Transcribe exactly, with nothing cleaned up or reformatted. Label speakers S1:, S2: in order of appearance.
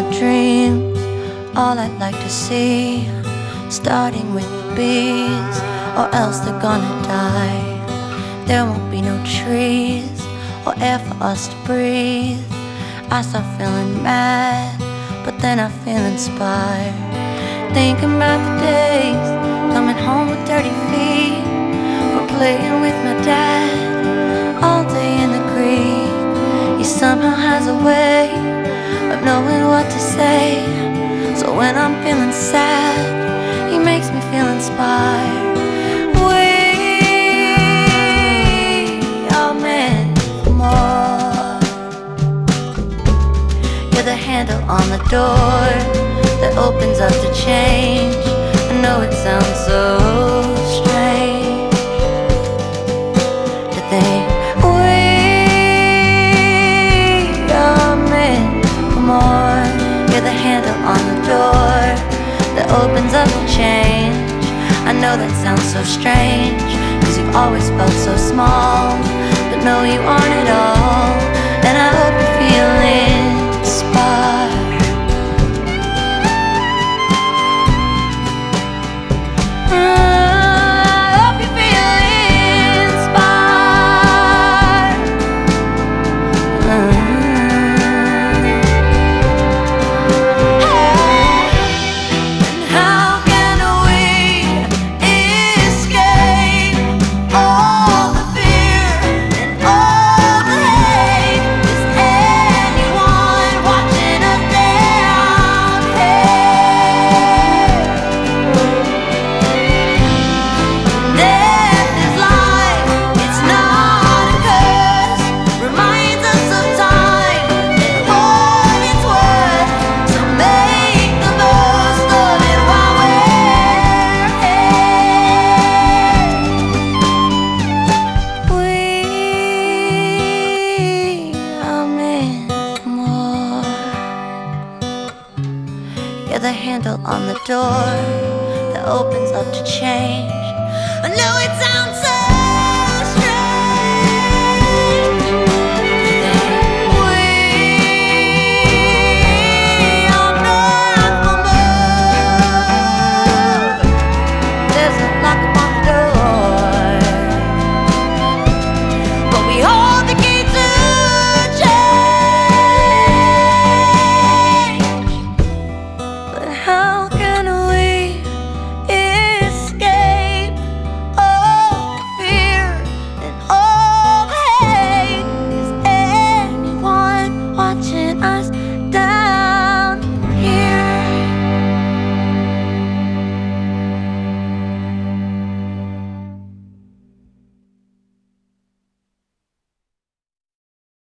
S1: my dreams, all I'd like to see, starting with the bees, or else they're gonna die. There won't be no trees or air for us to breathe. I start feeling mad, but then I feel inspired, thinking about the days coming home with dirty feet, for playing with my dad all day in the creek. He somehow has a way of knowing what to say, so when I'm feeling sad, he makes me feel inspired. We are meant for more. You're the handle on the door that opens up to change. I know it sounds so strange to think we are meant for more. You're the handle on the door that opens up to change. I know that sounds so strange, cause you've always felt so small, but no, you aren't at all. And I hope you feel inspired. You're the handle on the door that opens up to change. I know it sounds so